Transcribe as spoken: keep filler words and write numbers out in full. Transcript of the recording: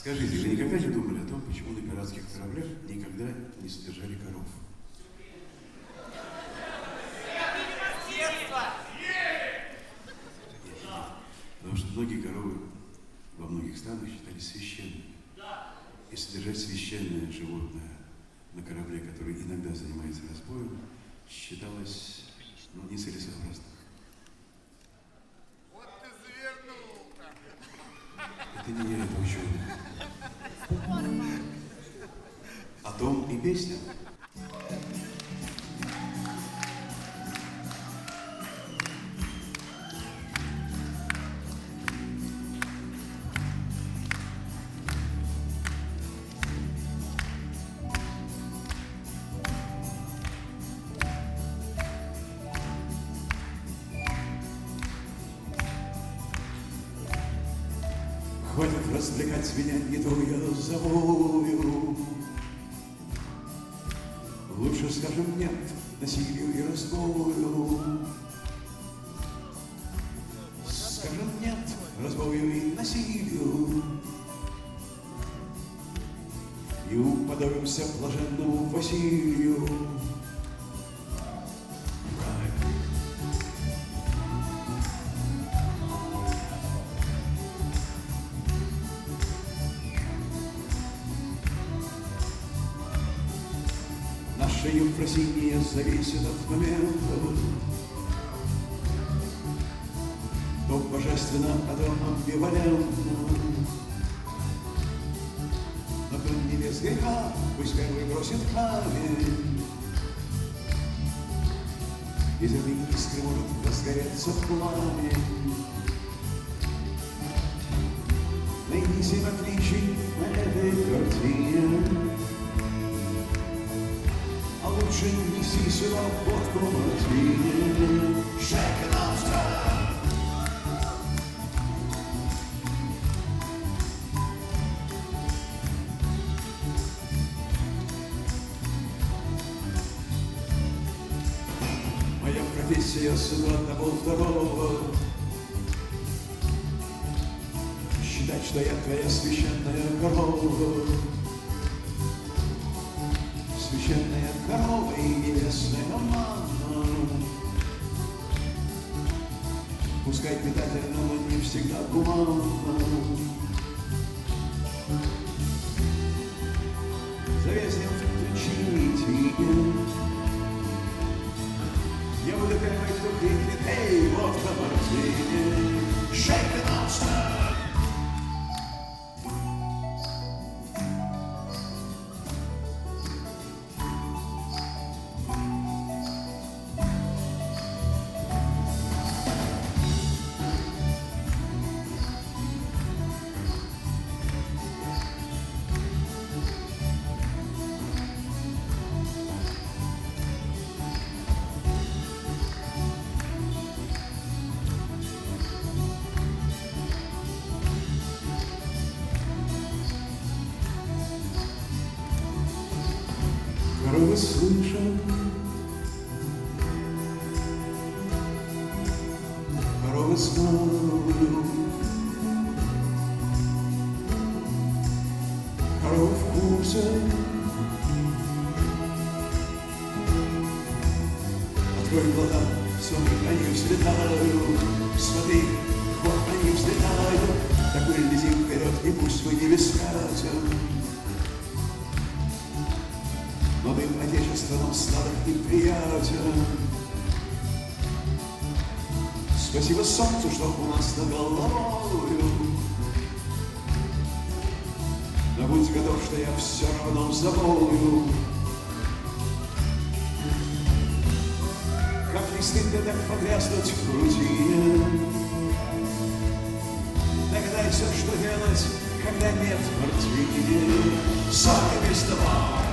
Скажите, вы никогда не думали о том, почему на пиратских кораблях никогда не содержали коров? Потому что многие коровы во многих странах считались священными. И содержать священное животное на корабле, который иногда занимается разбоем, считалось ну, нецелесообразным. Вот ты завернул-то. Это не я, это ученый. О том и песня. Хватит развлекать меня, не то я завою. Лучше скажем нет насилию и разбою. Скажем нет разбою и насилию. И уподобимся блаженному Василию. Наше Ефросинье зависит от момента, то божественно, а то амбивалентно. Но кто не без греха, пусть первый бросит камень. Из этой искры может разгореться пламень. Найди семь отличий на этой картине. А лучше неси сюда водку мартини. Shake it off, моя профессия с утра до полвторого. Считать, что я твоя священная корова. Священная корова и небесная манна. Пускай питательно, но не всегда гуманно. Завеснем в чаете. Я буду первой, кто крикнет: эй, водка мартини. Shake it up, stir. Коровы слышат, коровы знают, коровы в курсе. Открой глаза, смотри, они взлетают. Смотри, вот они взлетают. Так мы летим вперед, и пусть мы не бескатят. Молодым отечественным старых и приятелям. Спасибо солнцу, что у нас над головою. Но будь готов, что я все равно забою. Как не стыдно так потряснуть в груди. Догадайся, что делать, когда нет мартини. Sorry, мистер Бар.